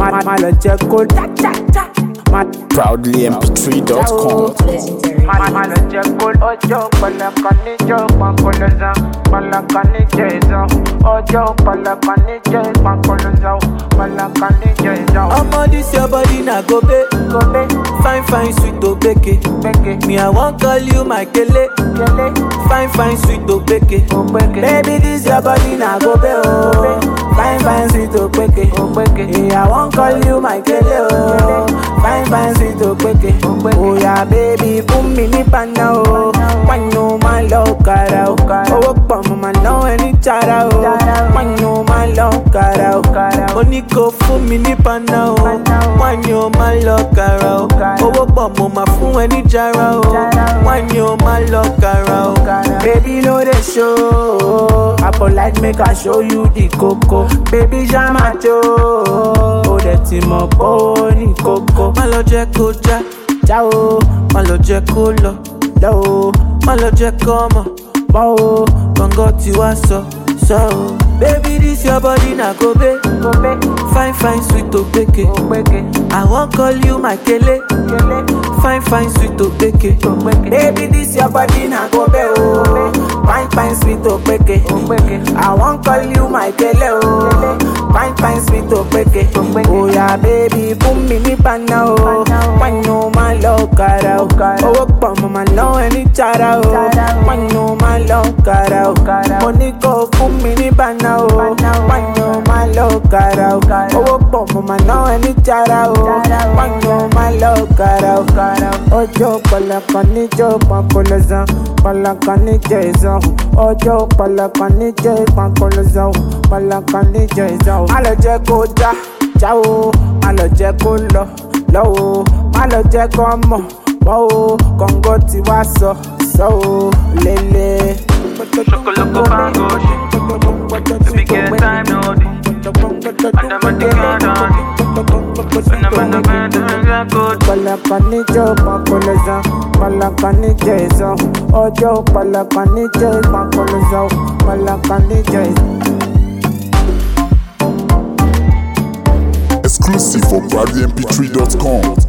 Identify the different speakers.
Speaker 1: Malo Jeko,
Speaker 2: Proudly mp3.com.
Speaker 1: Malo Jeko, Ojo, Palakani, Joe, Pankoloza, Palakani, Jason, Ojo, Palakani, Jay, Pankoloza, Palakani, Jason.
Speaker 3: Omo, this your body na go be. Fine, sweet obeke. Me, I won't call you my kele. Fine, sweet obeke.
Speaker 1: Baby, this your body na go be, oh. Fine, sweet obeke. Yeah, I won't call you my kele, oh. Fine, sweet obeke. Oh yeah, baby, boom me ni pana, oh. Wano my love cara, oh. Oh, bum my no any chara, oh. Wano my love cara, oh.
Speaker 3: Oniko fún mi ní pana o. Wọ́n ní o máa lọ kàrà o. Owó pọ̀ mo máa fún ẹ ní jara o. Wọ́n ní o máa lọ kàrà o.
Speaker 1: Baby, no dey show. I polite make I show you the coco. Baby, jama jo. O de ti mọ bó ní koko.
Speaker 3: Má lọ jẹ́ kó já.
Speaker 1: Já o,
Speaker 3: Má lọ jẹ́ kó lọ.
Speaker 1: lọ o,
Speaker 3: Má lọ jẹ́ kó mọ̀.
Speaker 1: bọ́ o.
Speaker 3: Gbọ̀ngàn tí wàá sọ o. Baby, this your body na go be. Fine, sweet obeke. I wan call you my kele. Fine, sweet obeke.
Speaker 1: Baby, this your body na go be, oh. Fine, sweet opeke. I won't call you my kele, oh. Fine, sweet opeke. Oh yeah, baby, boom me ni pana, oh. Wano my love cara, oh. Oh, bum my no any chara, oh. Wano my love cara, oh. Moniko boom me ni pana, oh. Wano my love cara, oh. Oh, bum my no any chara, oh. Wano my love cara, oh. Ojo palakani jo pankoloza, palakani jason. Ojo palakani jay pankoloza, palakani jason. Malo jẹ́ kó já, já o. Malo jẹ́ kó lọ, lọ o. Malo jẹ́ kó mọ̀, mọ̀ o. Kọ̀ǹgọ́ ti wá sọ o. Lele.
Speaker 4: Chocolate bangos, we get time no day. And I'm at the garden, when I'm in the bed, I'm good.
Speaker 1: Palakani jo pankoloza, palakani jason. Ojo palakani jay pankoloza, palakani jason.
Speaker 2: Exclusive for ProudlyMP3.com.